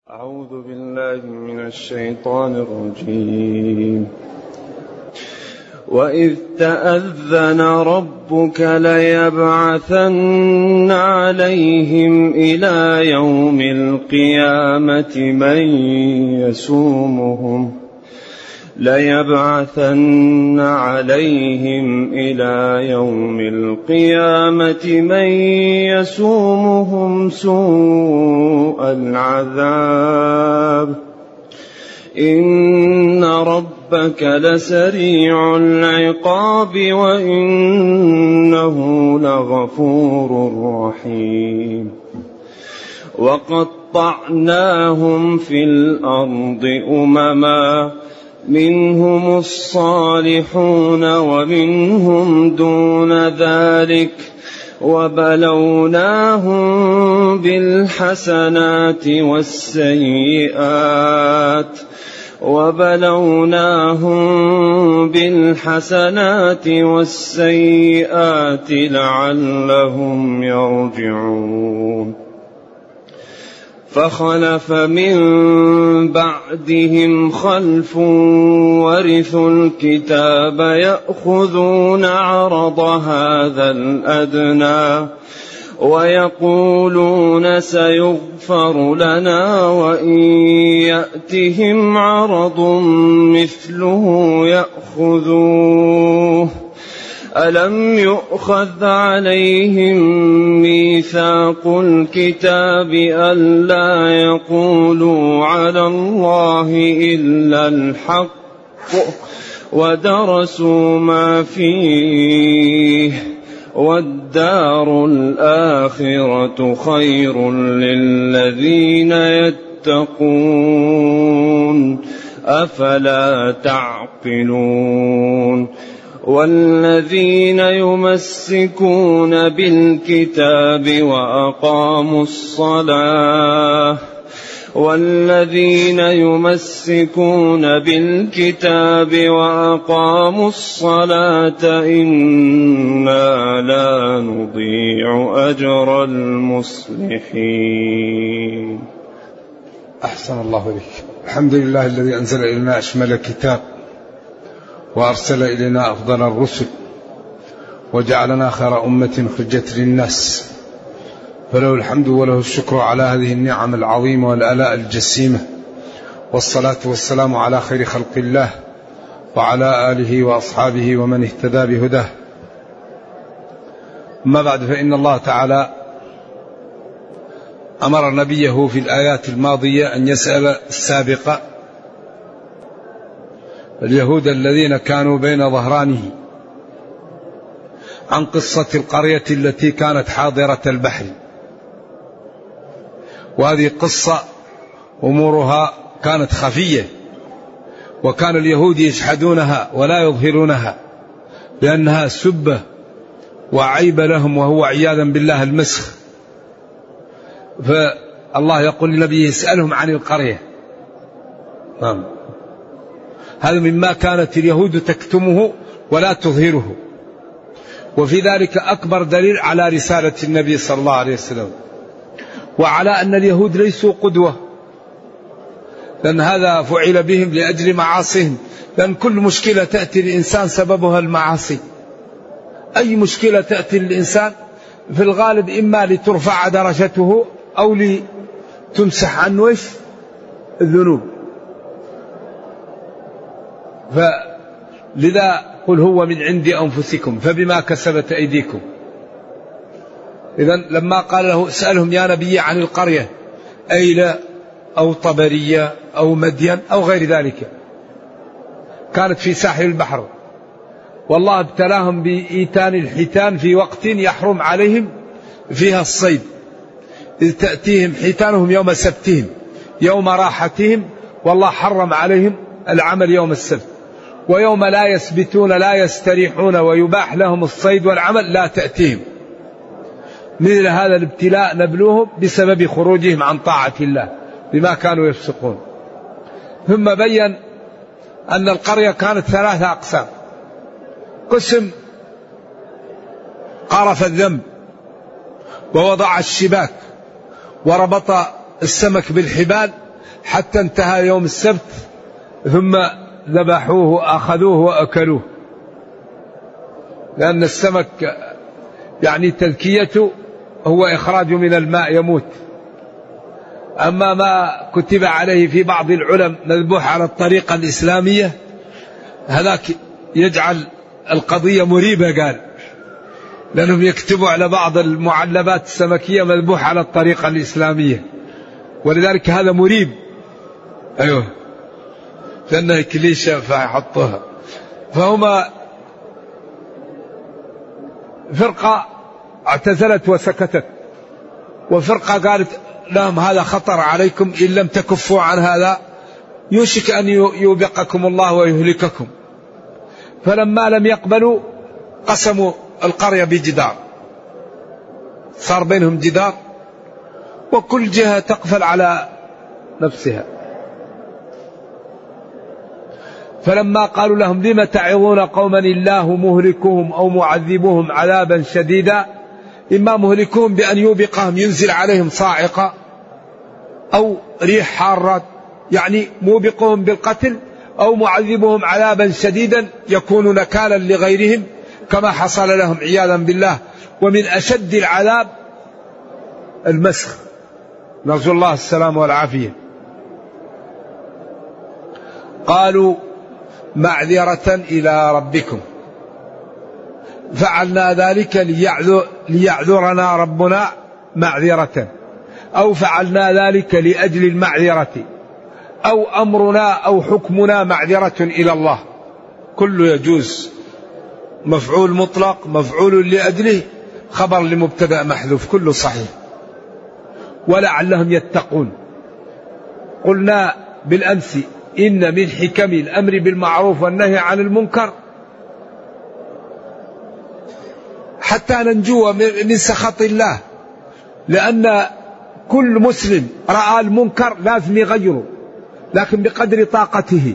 أعوذ بالله من الشيطان الرجيم. وإذ تأذن ربك ليبعثن عليهم إلى يوم القيامة من يسومهم سوء العذاب إن ربك لسريع العقاب وإنه لغفور رحيم. وقطعناهم في الأرض أمما منهم الصالحون ومنهم دون ذلك وبلوناهم بالحسنات والسيئات لعلهم يرجعون. فخلف من بعدهم خلف ورثوا الكتاب يأخذون عرض هذا الأدنى ويقولون سيغفر لنا وإن يأتهم عرض مثله يأخذوه. ألم يؤخذ عليهم ميثاق الكتاب ألا يقولوا على الله إلا الحق ودرسوا ما فيه والدار الآخرة خير للذين يتقون أفلا تعقلون. والذين يمسكون بالكتاب وأقاموا الصلاة إنا لا نضيع أجر المصلحين. أحسن الله إليك. الحمد لله الذي أنزل إلينا أشمل الكتاب وأرسل إلينا أفضل الرسل وجعلنا خير أمة خرجت للناس، فله الحمد وله الشكر على هذه النعم العظيمة والآلاء الجسيمة، والصلاة والسلام على خير خلق الله وعلى آله وأصحابه ومن اهتدى بهداه. أما بعد، فإن الله تعالى أمر نبيه في الآيات الماضية أن يسأل السابقة اليهود الذين كانوا بين ظهرانه عن قصة القرية التي كانت حاضرة البحر. وهذه قصة أمورها كانت خفية، وكان اليهود يجحدونها ولا يظهرونها لأنها سبة وعيب لهم، وهو عياذا بالله المسخ. فالله يقول لنبيه اسألهم عن القرية. هذا مما كانت اليهود تكتمه ولا تظهره، وفي ذلك أكبر دليل على رسالة النبي صلى الله عليه وسلم، وعلى أن اليهود ليسوا قدوة، لأن هذا فعل بهم لأجل معاصيهم، لأن كل مشكلة تأتي للإنسان سببها المعاصي. أي مشكلة تأتي للإنسان في الغالب إما لترفع درجته أو لتمسح عنه الذنوب. فلذا قل هو من عند أنفسكم فبما كسبت أيديكم. إذن لما قال له اسألهم يا نبي عن القرية أيلة أو طبرية أو مدين أو غير ذلك، كانت في ساحل البحر، والله ابتلاهم بإيتان الحيتان في وقت يحرم عليهم فيها الصيد، إذ تأتيهم حيتانهم يوم سبتهم يوم راحتهم، والله حرم عليهم العمل يوم السبت، ويوم لا يسبتون لا يستريحون ويباح لهم الصيد والعمل لا تأتيهم. مثل هذا الابتلاء نبلوهم بسبب خروجهم عن طاعة الله بما كانوا يفسقون. ثم بين أن القرية كانت 3 أقسام: قسم قارف الذنب ووضع الشباك وربط السمك بالحبال حتى انتهى يوم السبت ثم ذبحوه أخذوه وأكلوه، لأن السمك يعني تذكيته هو إخراج من الماء يموت. أما ما كتب عليه في بعض العلم مذبوح على الطريقة الإسلامية هذاك يجعل القضية مريبة، قال لأنهم يكتبوا على بعض المعلبات السمكية مذبوح على الطريقة الإسلامية، ولذلك هذا مريب. أيوه لأنها كليشة فيحطوها. فهما فرقة اعتزلت وسكتت، وفرقة قالت لهم هذا خطر عليكم، إن لم تكفوا عن هذا يوشك أن يوبقكم الله ويهلككم. فلما لم يقبلوا قسموا القرية بجدار، صار بينهم جدار وكل جهة تقفل على نفسها. فلما قالوا لهم لم تعظون قوما الله مهلكهم أو معذبهم عذابا شديدا، إما مهلكهم بأن يوبقهم ينزل عليهم صاعقة أو ريح حارة، يعني موبقهم بالقتل، أو معذبهم عذابا شديدا يكون نكالا لغيرهم كما حصل لهم عياذا بالله. ومن أشد العذاب المسخ، نرجو الله السلام والعافية. قالوا معذرة إلى ربكم فعلنا ذلك ليعذرنا ربنا معذرة، أو فعلنا ذلك لأجل المعذرة، أو أمرنا أو حكمنا معذرة إلى الله، كله يجوز. مفعول مطلق، مفعول لأجله، خبر لمبتدأ محذوف، كله صحيح. ولعلهم يتقون. قلنا بالأمس إن من حكم الأمر بالمعروف والنهي عن المنكر حتى ننجو من سخط الله، لأن كل مسلم رأى المنكر لازم يغيره، لكن بقدر طاقته.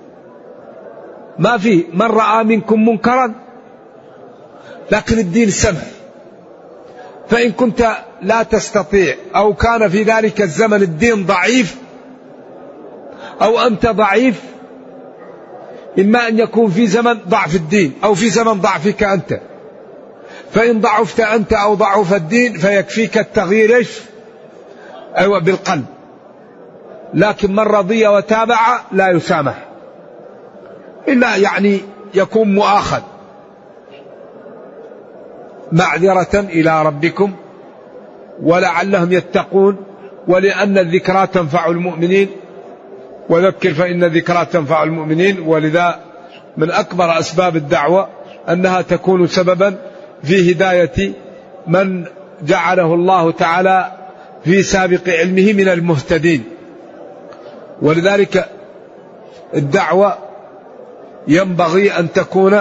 ما في من رأى منكم منكرا، لكن الدين سمح. فإن كنت لا تستطيع أو كان في ذلك الزمن الدين ضعيف أو أنت ضعيف، إما أن يكون في زمن ضعف الدين أو في زمن ضعفك أنت. فإن ضعفت أنت أو ضعف الدين فيكفيك التغيير أيوة بالقلب. لكن من رضي وتابع لا يسامح، إلا يعني يكون مؤاخذ. معذرة إلى ربكم ولعلهم يتقون، ولأن الذكرى تنفع المؤمنين، وذكر فإن الذكرى تنفع المؤمنين. ولذا من أكبر أسباب الدعوة أنها تكون سببا في هداية من جعله الله تعالى في سابق علمه من المهتدين. ولذلك الدعوة ينبغي أن تكون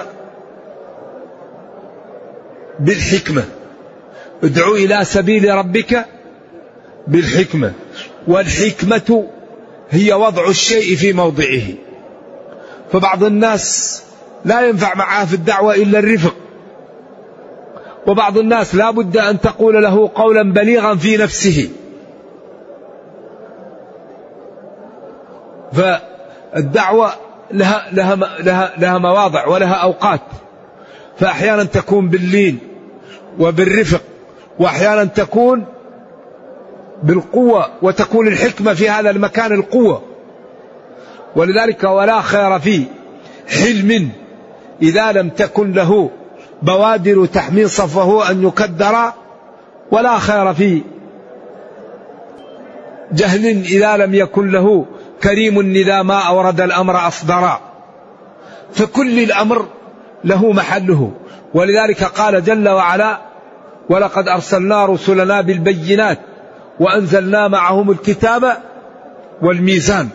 بالحكمة. ادعو إلى سبيل ربك بالحكمة، والحكمة هي وضع الشيء في موضعه. فبعض الناس لا ينفع معه في الدعوة إلا الرفق، وبعض الناس لا بد أن تقول له قولا بليغا في نفسه. فالدعوة لها مواضع ولها أوقات، فأحيانا تكون باللين وبالرفق، وأحيانا تكون بالقوة، وتكون الحكمة في هذا المكان القوة. ولذلك ولا خير في حلم إذا لم تكن له بوادر تحمي صفه أن يكدر، ولا خير في جهل إذا لم يكن له كريم إذا ما أورد الأمر أصدرا. فكل الأمر له محله. ولذلك قال جل وعلا: ولقد أرسلنا رسلنا بالبينات وأنزلنا معهم الكتاب والميزان.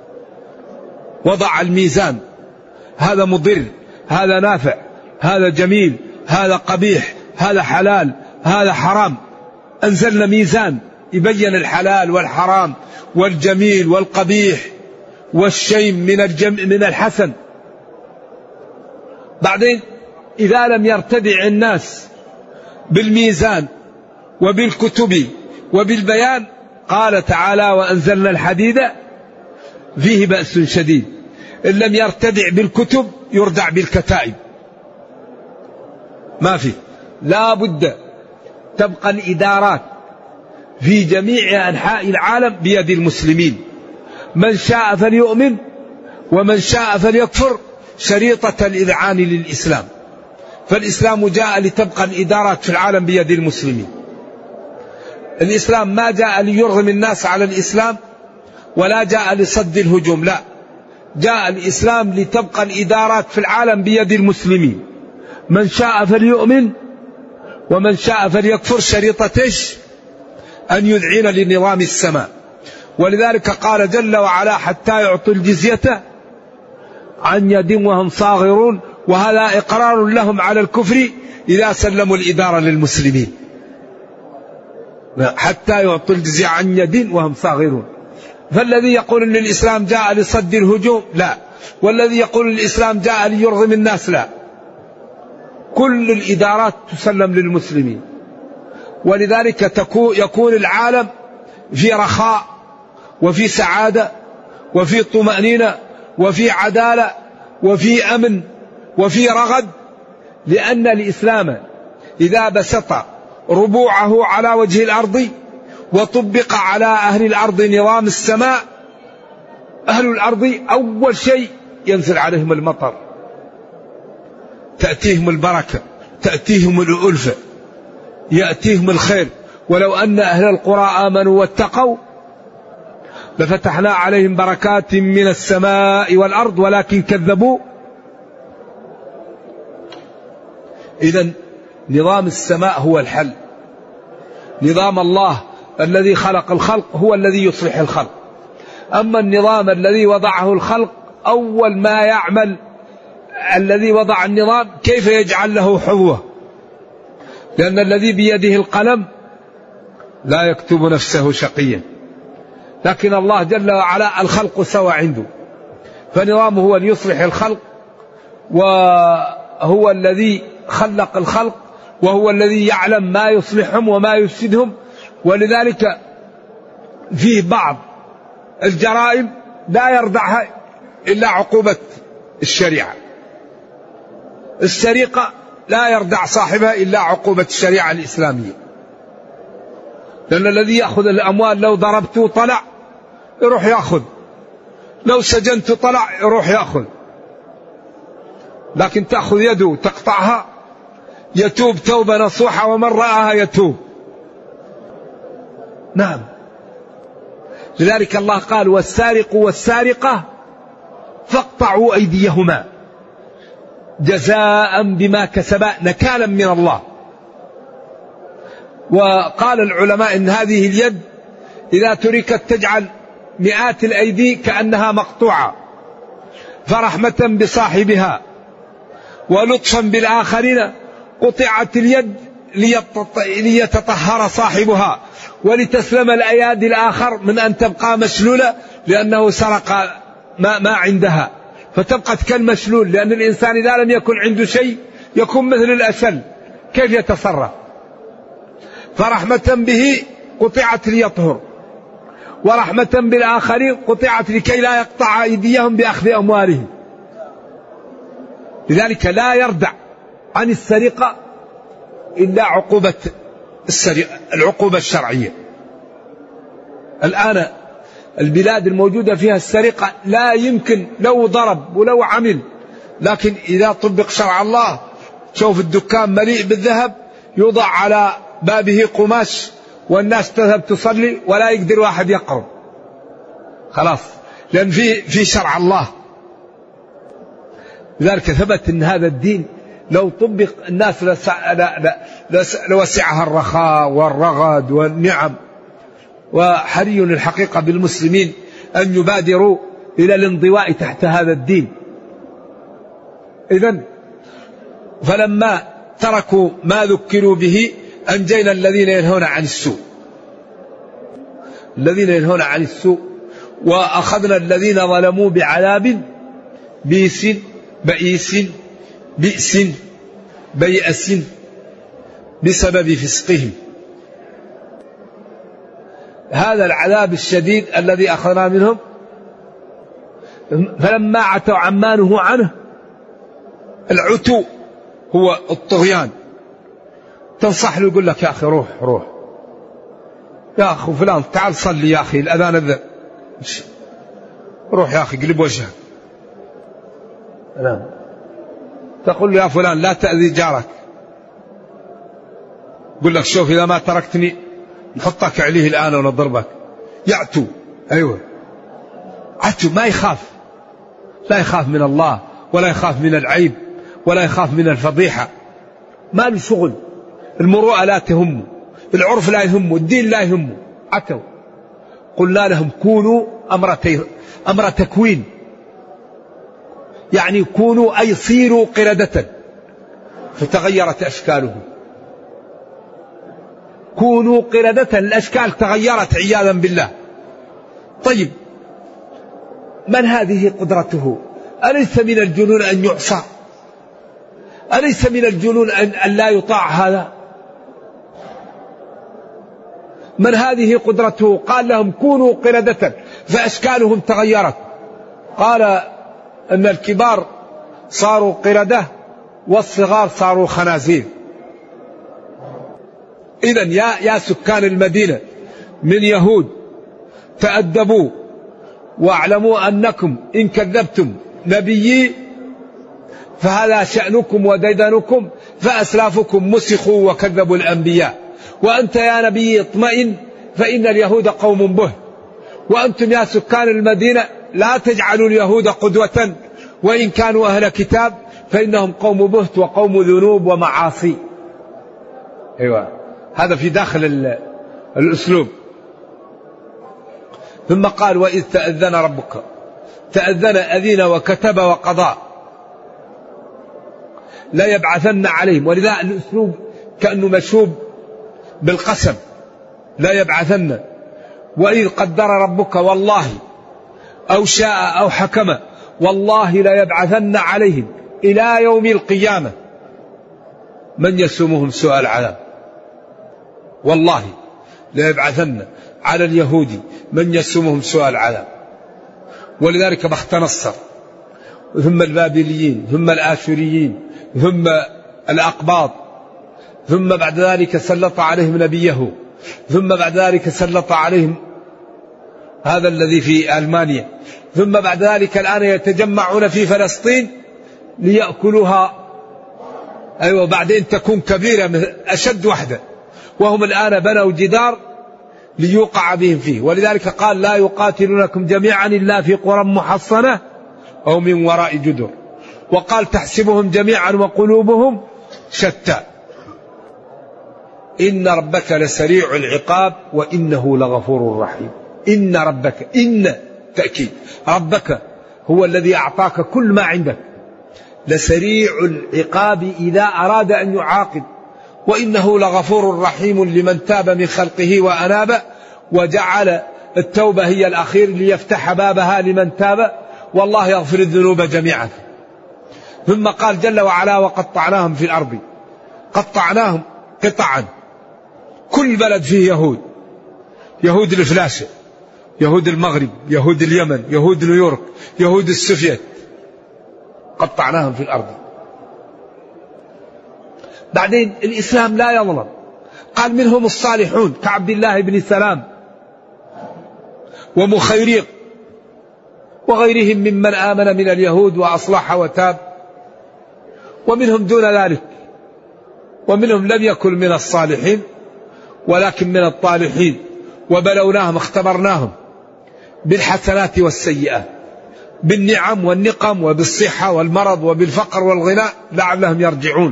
وضع الميزان، هذا مضر، هذا نافع، هذا جميل، هذا قبيح، هذا حلال، هذا حرام. أنزلنا ميزان يبين الحلال والحرام والجميل والقبيح والشيم من الحسن. بعدين إذا لم يرتدع الناس بالميزان وبالكتب وبالبيان، قال تعالى: وأنزلنا الحديد فيه بأس شديد، إن لم يرتدع بالكتب يردع بالكتائب. ما في، لا بد تبقى الإدارات في جميع أنحاء العالم بيد المسلمين، من شاء فليؤمن ومن شاء فليكفر، شريطة الإذعان للإسلام. فالإسلام جاء لتبقى الإدارات في العالم بيد المسلمين. الإسلام ما جاء ليرغم الناس على الإسلام ولا جاء لصد الهجوم، لا، جاء الإسلام لتبقى الإدارات في العالم بيد المسلمين، من شاء فليؤمن ومن شاء فليكفر، شريطة أن يذعن لنظام السماء. ولذلك قال جل وعلا حتى يعطوا الجزية عن يد وهم صاغرون، وهذا إقرار لهم على الكفر إذا سلموا الإدارة للمسلمين، حتى يعطوا الجزية عن يد وهم صاغرون. فالذي يقول أن الإسلام جاء لصد الهجوم لا، والذي يقول الإسلام جاء ليرغم الناس لا، كل الإدارات تسلم للمسلمين. ولذلك يكون العالم في رخاء وفي سعادة وفي طمأنينة وفي عدالة وفي أمن وفي رغد، لأن الإسلام إذا بسط ربوعه على وجه الأرض وطبق على أهل الأرض نظام السماء، أهل الأرض أول شيء ينزل عليهم المطر، تأتيهم البركة، تأتيهم الألفة، يأتيهم الخير. ولو أن أهل القرى آمنوا واتقوا لفتحنا عليهم بركات من السماء والأرض ولكن كذبوا. إذن نظام السماء هو الحل، نظام الله الذي خلق الخلق هو الذي يصلح الخلق. أما النظام الذي وضعه الخلق، أول ما يعمل الذي وضع النظام كيف يجعل له حظوة، لأن الذي بيده القلم لا يكتب نفسه شقيا، لكن الله جل وعلا الخلق سوى عنده، فنظامه هو أن يصلح الخلق، وهو الذي خلق الخلق، وهو الذي يعلم ما يصلحهم وما يفسدهم. ولذلك فيه بعض الجرائم لا يردعها إلا عقوبة الشريعة. السرقة لا يردع صاحبها إلا عقوبة الشريعة الإسلامية، لأن الذي يأخذ الأموال لو ضربته طلع يروح يأخذ، لو سجنت طلع يروح يأخذ، لكن تأخذ يده تقطعها يتوب توبة نصوحة، ومن رآها يتوب. نعم، لذلك الله قال والسارق والسارقة فاقطعوا أيديهما جزاء بما كسبا نكالا من الله. وقال العلماء إن هذه اليد إذا تركت تجعل مئات الأيدي كأنها مقطوعة، فرحمة بصاحبها ولطفا بالآخرين قطعت اليد ليتطهر صاحبها ولتسلم الأيادي الآخر من أن تبقى مشلولة لأنه سرق ما عندها، فتبقى كالمشلول، لأن الإنسان إذا لم يكن عنده شيء يكون مثل الأشل، كيف يتصرف؟ فرحمة به قطعت ليطهر، ورحمة بالآخرين قطعت لكي لا يقطع أيديهم بأخذ أموالهم. لذلك لا يردع عن السرقة إلا عقوبة السرقة، العقوبة الشرعية. الآن البلاد الموجودة فيها السرقة لا يمكن، لو ضرب ولو عمل، لكن إذا طبق شرع الله شوف الدكان مليء بالذهب يوضع على بابه قماش والناس تذهب تصلي ولا يقدر واحد يقرب، خلاص، لأن في شرع الله. لذلك ثبت أن هذا الدين لو طبق الناس لوسعها الرخاء والرغد والنعم. وحري الحقيقة بالمسلمين أن يبادروا إلى الانضواء تحت هذا الدين. إذن فلما تركوا ما ذكروا به أنجينا الذين ينهون عن السوء، الذين ينهون عن السوء، وأخذنا الذين ظلموا بعذاب بئس بيأس بسبب فسقهم. هذا العذاب الشديد الذي أخذنا منهم فلما عتوا عما نهوا عنه، العتو هو الطغيان، تنصح له يقول لك يا أخي روح يا أخي فلان تعال صلي يا أخي الأذان أذن، روح يا أخي قلب وجهك. نعم. تقول له يا فلان لا تأذي جارك، يقول لك شوف إذا ما تركتني نحطك عليه الآن ونضربك. يعتو. أيوة عتو، ما يخاف، لا يخاف من الله ولا يخاف من العيب ولا يخاف من الفضيحة، ما له شغل، المروءة لا تهمه، العرف لا يهمه، الدين لا يهمه. عتوا. قلنا لهم كونوا أمر تكوين، يعني كونوا أي صيروا قردة، فتغيرت أشكالهم. كونوا قردة، الأشكال تغيرت عياذا بالله. طيب من هذه قدرته؟ أليس من الجنون أن يعصى؟ أليس من الجنون أن لا يطاع هذا؟ من هذه قدرته؟ قال لهم كونوا قردة، فأشكالهم تغيرت. قال أن الكبار صاروا قردة والصغار صاروا خنازير. إذن يا سكان المدينة من يهود تأدبوا واعلموا أنكم إن كذبتم نبيي فهذا شأنكم وديدنكم، فأسلافكم مسخوا وكذبوا الأنبياء، وأنت يا نبي اطمئن فإن اليهود قوم به، وأنتم يا سكان المدينة لا تجعلوا اليهود قدوة وإن كانوا أهل كتاب فإنهم قوم بهت وقوم ذنوب ومعاصي. أيوة هذا في داخل الأسلوب. ثم قال وإذ تأذن ربك، تأذن أذين وكتب وقضى لا يبعثن عليهم، ولذا الأسلوب كأنه مشوب بالقسم، لا يبعثن. وإذ قدر ربك والله أو شاء أو حكم والله لا يبعثن عليهم إلى يوم القيامة من يسومهم سوء العذاب. والله لا يبعثن على اليهود من يسومهم سوء العذاب. ولذلك بخت نصر ثم البابليين ثم الآشوريين ثم الأقباط، ثم بعد ذلك سلط عليهم نبيه، ثم بعد ذلك سلط عليهم هذا الذي في ألمانيا، ثم بعد ذلك الآن يتجمعون في فلسطين ليأكلوها. أيوة بعدين تكون كبيرة أشد وحدة، وهم الآن بنوا جدار ليوقع بهم فيه. ولذلك قال لا يقاتلونكم جميعا إلا في قرى محصنة أو من وراء جدر، وقال تحسبهم جميعا وقلوبهم شتى. إن ربك لسريع العقاب وإنه لغفور رحيم. إن ربك، إن تأكيد، ربك هو الذي أعطاك كل ما عندك، لسريع العقاب إذا أراد أن يعاقب، وإنه لغفور رحيم لمن تاب من خلقه وأناب وجعل التوبة هي الأخير ليفتح بابها لمن تاب، والله يغفر الذنوب جميعا. ثم قال جل وعلا وقطعناهم في الأرض، قطعناهم قطعا، كل بلد فيه يهود، يهود الفلاشة، يهود المغرب، يهود اليمن، يهود نيويورك، يهود السوفيت، قطعناهم في الأرض. بعدين الإسلام لا يظلم، قال منهم الصالحون كعبد الله بن سلام ومخيريق وغيرهم ممن آمن من اليهود وأصلح وتاب، ومنهم دون ذلك، ومنهم لم يكن من الصالحين ولكن من الطالحين، وبلوناهم اختبرناهم بالحسنات والسيئات، بالنعم والنقم وبالصحة والمرض وبالفقر والغناء لعلهم يرجعون.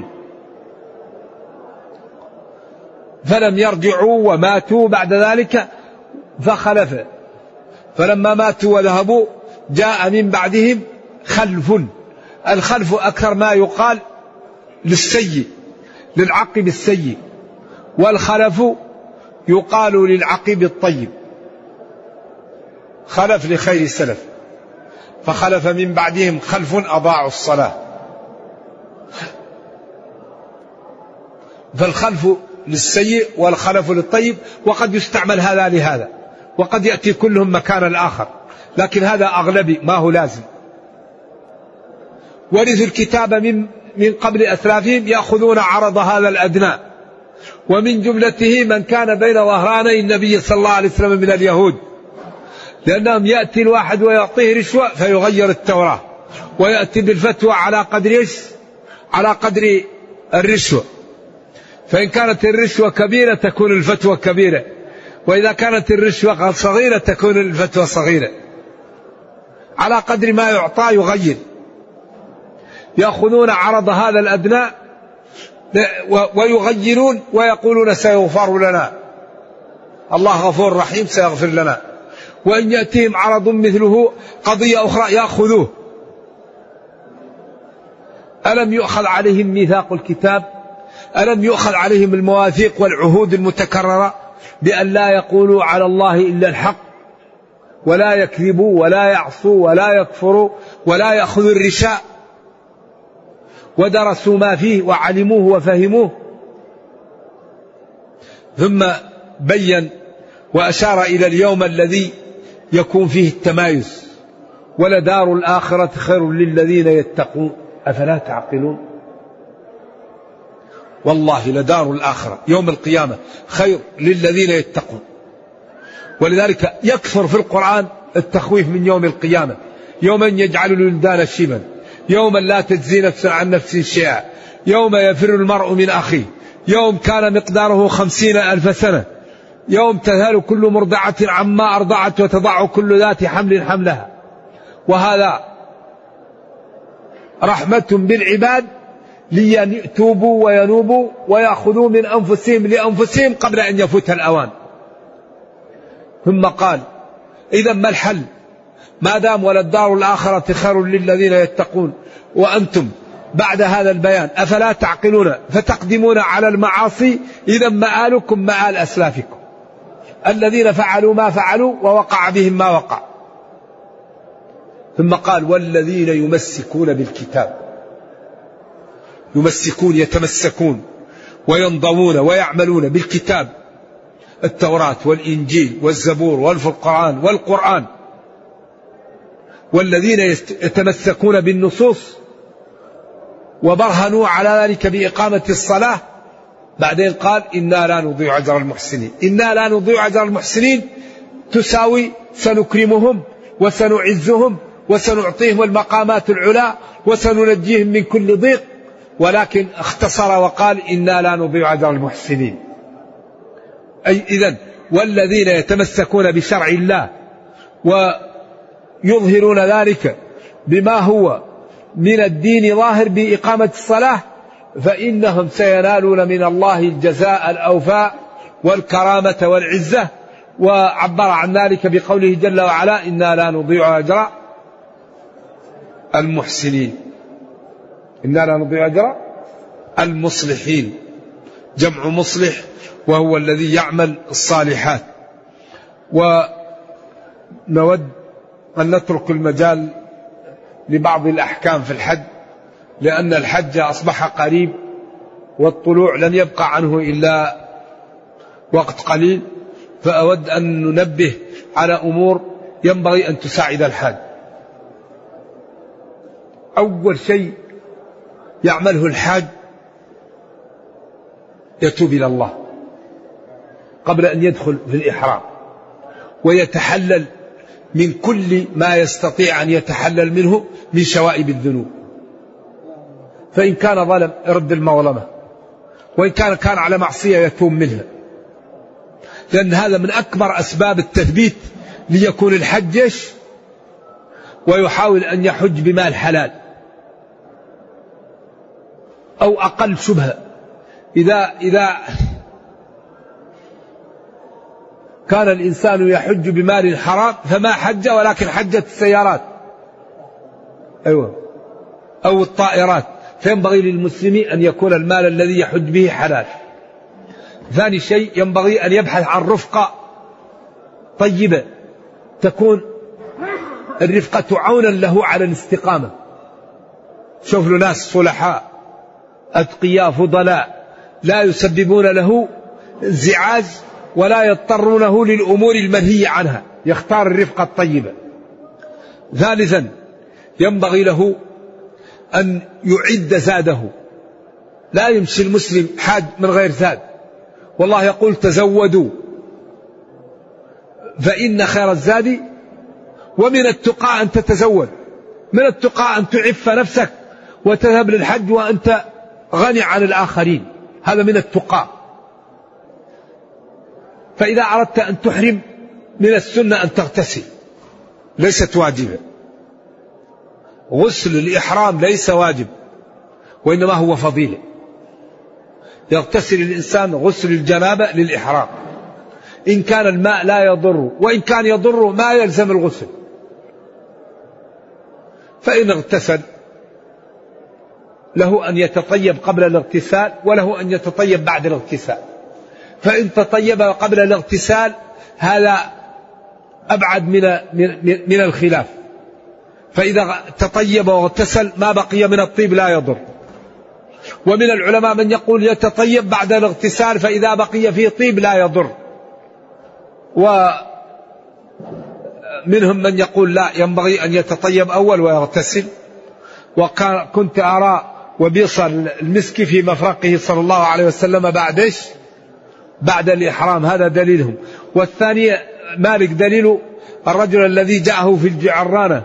فلم يرجعوا وماتوا بعد ذلك فخلف، فلما ماتوا وذهبوا جاء من بعدهم خلف. الخلف أكثر ما يقال للسيء، للعقب السيء، والخلف يقال للعقب الطيب. خلف لخير السلف، فخلف من بعدهم خلف أضاعوا الصلاة. فالخلف للسيء والخلف للطيب، وقد يستعمل هذا لهذا. وقد يأتي كلهم مكان الآخر، لكن هذا أغلبي ما هو لازم. ورثوا الكتاب من قبل أسلافهم يأخذون عرض هذا الأدنى، ومن جملته من كان بين ظهراني النبي صلى الله عليه وسلم من اليهود، لأنهم يأتي الواحد ويعطيه رشوة فيغير التوراة، ويأتي بالفتوى على قدر على قدر الرشوة، فإن كانت الرشوة كبيرة تكون الفتوى كبيرة، وإذا كانت الرشوة صغيرة تكون الفتوى صغيرة، على قدر ما يعطى يغير. يأخذون عرض هذا الأدنى ويغيرون ويقولون سيغفر لنا، الله غفور رحيم سيغفر لنا. وإن يأتيهم عرض مثله قضية أخرى يأخذوه. ألم يؤخذ عليهم ميثاق الكتاب؟ ألم يؤخذ عليهم المواثيق والعهود المتكررة بأن لا يقولوا على الله إلا الحق، ولا يكذبوا ولا يعصوا ولا يكفروا ولا يأخذوا الرشاء، ودرسوا ما فيه وعلموه وفهموه؟ ثم بين وأشار إلى اليوم الذي يكون فيه التمايز: ولدار الآخرة خير للذين يتقون أفلا تعقلون. والله لدار الآخرة يوم القيامة خير للذين يتقون. ولذلك يكثر في القرآن التخويف من يوم القيامة: يوما يجعل الولدان شيبا، يوما لا تجزي نفس عن نفس شيئا، يوم يفر المرء من أخيه، يوم كان مقداره 50,000 سنة، يوم تذهل كل مرضعة عما أرضعت وتضع كل ذات حمل حملها. وهذا رحمة بالعباد ليتوبوا وينوبوا ويأخذوا من أنفسهم لأنفسهم قبل أن يفوت الأوان. ثم قال: إذا ما الحل ما دام وللدار الآخرة خير للذين يتقون وأنتم بعد هذا البيان أفلا تعقلون فتقدمون على المعاصي؟ إذا مآلكم مآل أسلافكم الذين فعلوا ما فعلوا ووقع بهم ما وقع. ثم قال: والذين يمسكون بالكتاب، يمسكون يتمسكون وينضمون ويعملون بالكتاب، التوراة والإنجيل والزبور والفرقان والقرآن، والذين يتمسكون بالنصوص وبرهنوا على ذلك بإقامة الصلاة. بعدين قال: إنا لا نضيع أجر المحسنين. إنا لا نضيع أجر المحسنين تساوي سنكرمهم وسنعزهم وسنعطيهم المقامات العلى وسننجيهم من كل ضيق، ولكن اختصر وقال: إنا لا نضيع أجر المحسنين. أي إذن والذين يتمسكون بشرع الله ويظهرون ذلك بما هو من الدين ظاهر بإقامة الصلاة، فإنهم سينالون من الله الجزاء الأوفاء والكرامة والعزة. وعبر عن ذلك بقوله جل وعلا: إنا لا نضيع أجر المحسنين. إنا لا نضيع أجر المصلحين، جمع مصلح وهو الذي يعمل الصالحات. ونود أن نترك المجال لبعض الأحكام في الحج، لأن الحج أصبح قريب والطلوع لن يبقى عنه إلا وقت قليل، فأود أن ننبه على أمور ينبغي أن تساعد الحاج. أول شيء يعمله الحاج يتوب إلى الله قبل أن يدخل في الإحرام، ويتحلل من كل ما يستطيع أن يتحلل منه من شوائب الذنوب. فإن كان ظلم يرد المظلمة، وإن كان على معصية يتوب منها، لأن هذا من أكبر أسباب التثبيت ليكون الحج ويحاول أن يحج بمال حلال أو أقل شبهة. إذا كان الإنسان يحج بمال حرام فما حج، ولكن حجت السيارات أو الطائرات، فينبغي للمسلم أن يكون المال الذي يحج به حلال. ثاني شيء ينبغي أن يبحث عن رفقة طيبة، تكون الرفقة عونا له على الاستقامة. شوف له ناس صلحاء أتقياء فضلاء لا يسببون له انزعاج ولا يضطرونه للأمور المنهي عنها، يختار الرفقة الطيبة. ثالثا ينبغي له أن يعد زاده، لا يمشي المسلم حاج من غير زاد، والله يقول تزودوا فإن خير الزاد، ومن التقى أن تتزود، من التقى أن تعف نفسك وتذهب للحج وأنت غني عن الآخرين، هذا من التقى. فإذا أردت أن تحرم من السنة أن تغتسل، ليست واجبة، غسل الإحرام ليس واجب وإنما هو فضيلة، يغتسل الإنسان غسل الجنابة للإحرام، إن كان الماء لا يضر، وإن كان يضر ما يلزم الغسل. فإن اغتسل له أن يتطيب قبل الاغتسال وله أن يتطيب بعد الاغتسال، فإن تطيب قبل الاغتسال هذا أبعد من الخلاف، فإذا تطيب واغتسل ما بقي من الطيب لا يضر. ومن العلماء من يقول يتطيب بعد الاغتسال فإذا بقي فيه طيب لا يضر، ومنهم من يقول لا، ينبغي أن يتطيب أول ويغتسل. وكنت أرى وبيص المسك في مفرقه صلى الله عليه وسلم بعد الإحرام، هذا دليلهم. والثاني مالك دليل الرجل الذي جاءه في الجعرانة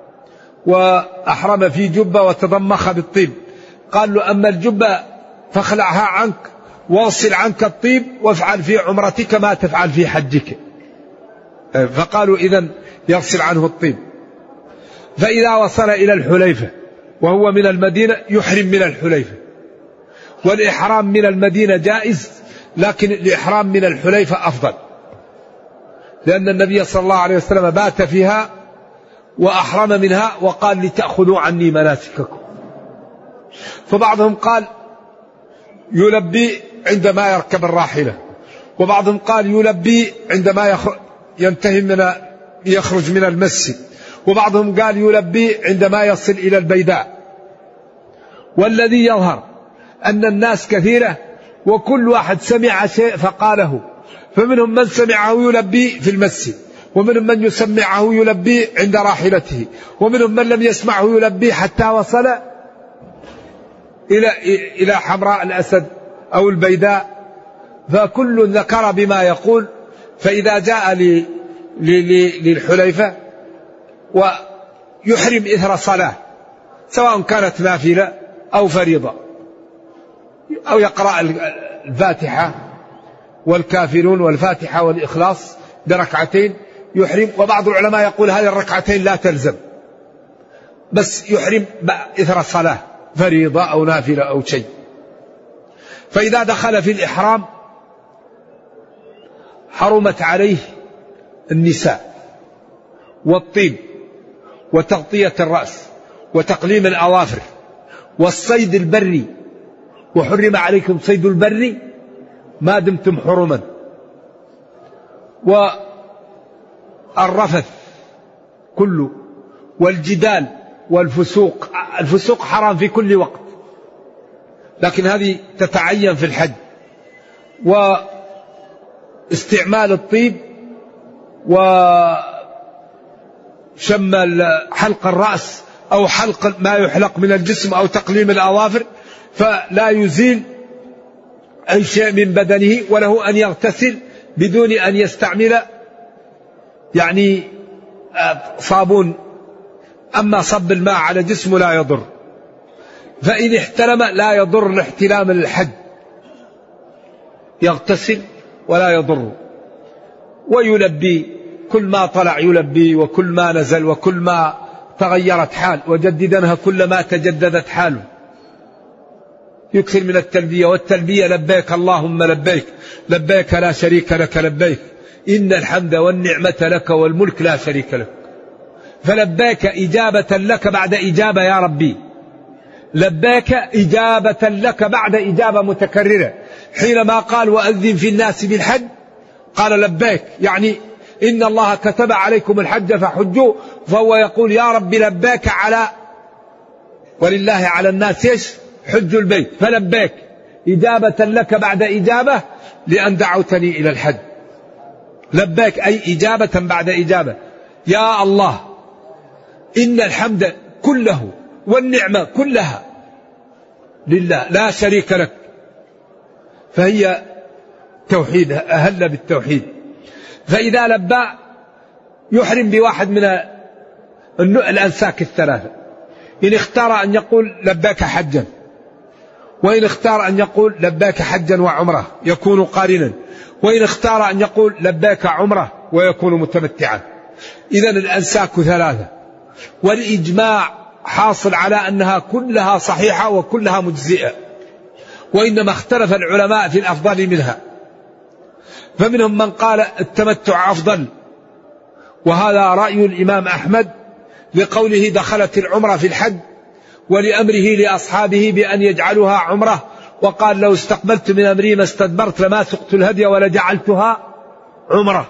وأحرم في جبة وتضمخ بالطيب، قال له أما الجبة فاخلعها عنك واغسل عنك الطيب وافعل في عمرتك ما تفعل في حجك، فقالوا إذن يغسل عنه الطيب. فإذا وصل إلى الحليفة وهو من المدينة يحرم من الحليفة، والإحرام من المدينة جائز، لكن الإحرام من الحليفة أفضل، لأن النبي صلى الله عليه وسلم بات فيها وأحرم منها وقال لتأخذوا عني مناسككم. فبعضهم قال يلبي عندما يركب الراحلة، وبعضهم قال يلبي عندما يخرج من المسجد، وبعضهم قال يلبي عندما يصل إلى البيداء. والذي يظهر أن الناس كثيرة وكل واحد سمع شيء فقاله، فمنهم من سمعه يلبي في المسجد، ومنهم من يسمعه يلبي عند راحلته، ومنهم من لم يسمعه يلبي حتى وصل إلى حمراء الأسد أو البيداء، فكل ذكر بما يقول. فإذا جاء للحليفة ويحرم إثر صلاة سواء كانت نافلة أو فريضة، أو يقرأ الفاتحة والكافرون والفاتحة والإخلاص بركعتين يحرم. وبعض العلماء يقول هذه الركعتين لا تلزم، بس يحرم إثر الصلاة فريضة أو نافلة أو شيء. فإذا دخل في الإحرام حرمت عليه النساء والطيب وتغطية الرأس وتقليم الأظافر والصيد البري، وحرم عليكم صيد البر ما دمتم حرما، والرفث كله، والجدال والفسوق. الفسوق حرام في كل وقت، لكن هذه تتعين في الحج. واستعمال الطيب وشم حلق الرأس أو حلق ما يحلق من الجسم أو تقليم الأظافر فلا يزيل أي شيء من بدنه، وله أن يغتسل بدون أن يستعمل صابون. أما صب الماء على جسمه لا يضر. فإن احتلم لا يضر الاحتلام للحج، يغتسل ولا يضر. ويلبي كل ما طلع يلبي، وكل ما نزل، وكل ما تغيرت حال، وجددنها كل ما تجددت حاله. يكثر من التلبية، والتلبية لبيك اللهم لبيك، لبيك لا شريك لك لبيك، إن الحمد والنعمة لك والملك لا شريك لك. فلبيك إجابة لك بعد إجابة يا ربي، لبيك إجابة لك بعد إجابة متكررة. حينما قال وأذن في الناس بالحج قال لبيك، يعني إن الله كتب عليكم الحج فحجوا، فهو يقول يا ربي لبيك على ولله على الناس حج البيت، فلبيك إجابة لك بعد إجابة لأن دعوتني إلى الحج. لبيك أي إجابة بعد إجابة. يا الله إن الحمد كله والنعمة كلها لله لا شريك لك. فهي توحيد، أهل بالتوحيد. فإذا لبى يحرم بواحد من الأنساك الثلاثة. إن اختار أن يقول لباك حجا، وإن اختار أن يقول لباك حجا وعمرة يكون قارنا، وإن اختار أن يقول لباك عمرة ويكون متمتعا. إذن الأنساك ثلاثة، والإجماع حاصل على أنها كلها صحيحة وكلها مجزئة، وإنما اختلف العلماء في الأفضل منها. فمنهم من قال التمتع أفضل، وهذا رأي الإمام أحمد لقوله دخلت العمرة في الحج، ولأمره لأصحابه بأن يجعلوها عمرة، وقال لو استقبلت من أمري ما استدبرت لما سقت الهدي ولجعلتها عمرة.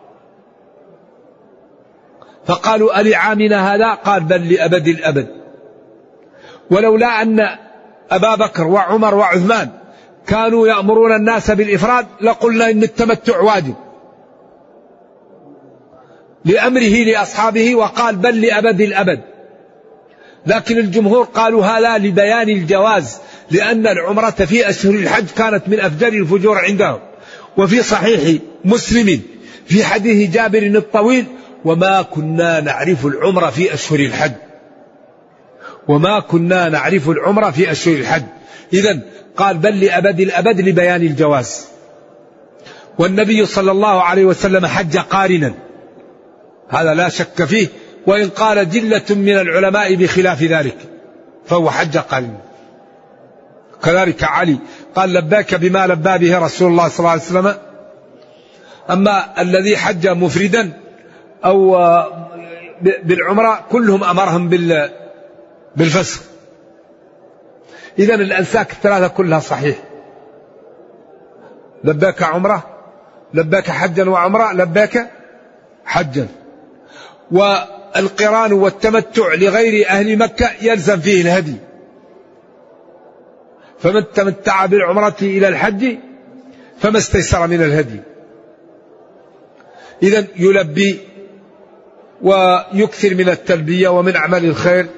فقالوا ألعامنا هذا؟ قال بل لأبد الأبد. ولولا أن أبا بكر وعمر وعثمان كانوا يأمرون الناس بالإفراد لقلنا إن التمتع واجب، لأمره لأصحابه وقال بل لأبد الأبد. لكن الجمهور قالوا هذا لبيان الجواز، لأن العمرة في أشهر الحج كانت من أفجر الفجور عندهم. وفي صحيح مسلم في حديث جابر الطويل وما كنا نعرف العمرة في أشهر الحج، وما كنا نعرف العمرة في أشهر الحج. إذن قال بل لأبد الأبد لبيان الجواز. والنبي صلى الله عليه وسلم حج قارنا، هذا لا شك فيه، وإن قال جلة من العلماء بخلاف ذلك فهو حج قارنا. كذلك علي قال لباك بما لبى به رسول الله صلى الله عليه وسلم. أما الذي حج مفردا أو بالعمرة كلهم أمرهم بالفسخ. إذن الأنساك الثلاثة كلها صحيح، لباك عمرة، لباك حجا وعمرة، لباك حجا. والقران والتمتع لغير أهل مكة يلزم فيه الهدي، فمن تمتع بالعمرة إلى الحج فما استيسر من الهدي. إذن يلبي ويكثر من التلبية ومن أعمال الخير،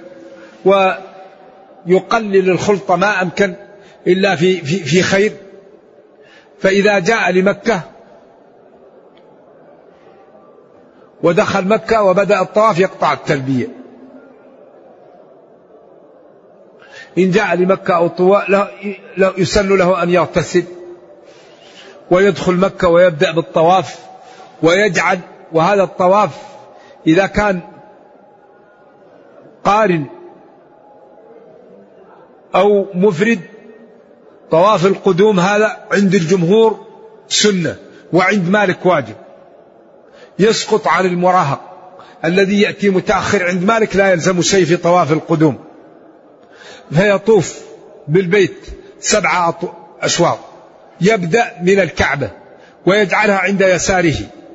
ويقلل الخلط ما أمكن إلا في خير. فإذا جاء لمكة ودخل مكة وبدأ الطواف يقطع التلبية. إن جاء لمكة أو طواف يسن له أن يغتسل ويدخل مكة ويبدأ بالطواف ويجعل. وهذا الطواف إذا كان قارن أو مفرد، طواف القدوم هذا عند الجمهور سنة، وعند مالك واجب، يسقط عن المراهق الذي يأتي متأخر. عند مالك لا يلزم شيء في طواف القدوم، فيطوف بالبيت 7 أشواط، يبدأ من الكعبة ويجعلها عند يساره،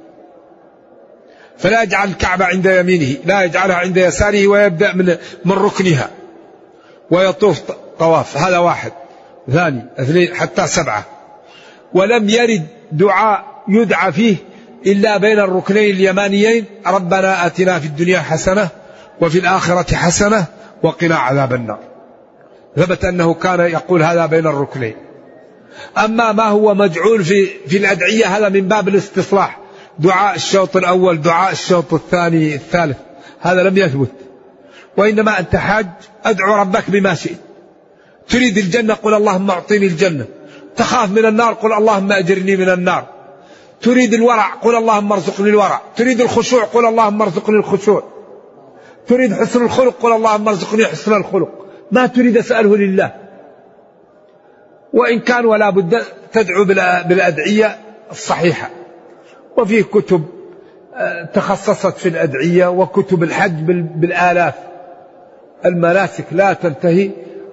فلا يجعل الكعبة عند يمينه، لا يجعلها عند يساره، ويبدأ من ركنها ويطوف طواف. هذا 1. 2 2 حتى 7. ولم يرد دعاء يدعى فيه إلا بين الركنين اليمانيين: ربنا آتنا في الدنيا حسنة وفي الآخرة حسنة وقنا عذاب النار. ثبت أنه كان يقول هذا بين الركنين. أما ما هو مجعول في الأدعية هذا من باب الاستصلاح، دعاء الشوط الأول، دعاء الشوط الثاني الثالث، هذا لم يثبت. وإنما أنت حاج أدعو ربك بما شئت. تريد الجنة قل اللهم أعطيني الجنة، تخاف من النار قل اللهم أجرني من النار، تريد الورع قل اللهم ارزقني الورع، تريد الخشوع قل اللهم ارزقني الخشوع، تريد حسن الخلق قل اللهم ارزقني حسن الخلق. ما تريد اسأله لله. وإن كان ولا بد تدعو بالأدعية الصحيحة، وفيه كتب تخصصت في الأدعية، وكتب الحج بالآلاف. المناسك لا تنتهي.